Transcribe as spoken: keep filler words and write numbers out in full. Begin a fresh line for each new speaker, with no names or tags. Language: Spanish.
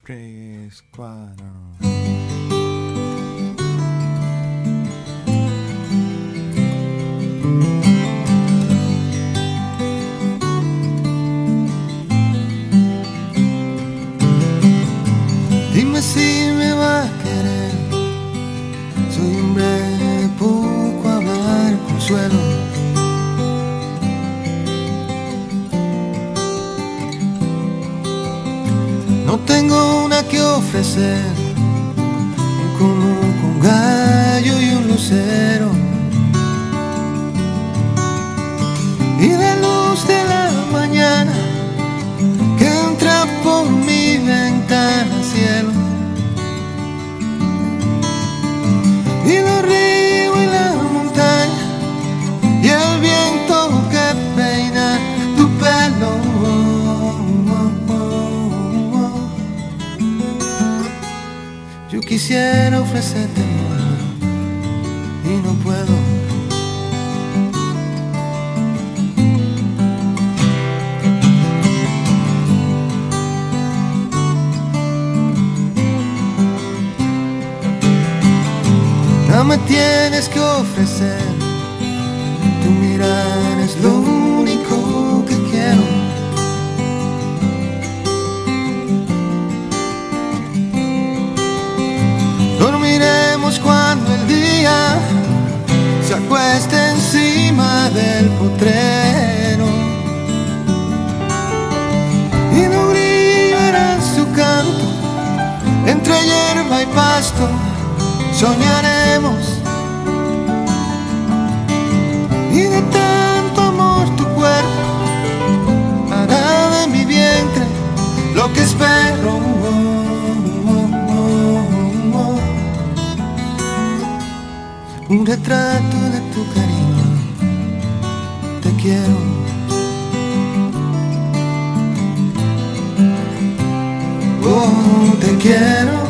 tres, cuatro.
Dime si me va a querer. Soy hombre de poco hablar, consuelo. No tengo una que ofrecer, como un gallo y un lucero. Y la luz de la mañana que entra por mi ventana al cielo. Y los ríos y la montaña y el viento que peina tu pelo. Yo quisiera ofrecerte más y no puedo. No me tienes que ofrecer, tu mirar es lo único que quiero. Dormiremos cuando el día se acueste encima del potrero. Y no brillará su canto entre hierba y pasto. Soñaremos y de tanto amor tu cuerpo hará de mi vientre lo que espero. Un retrato de tu cariño, te quiero. Oh, te quiero.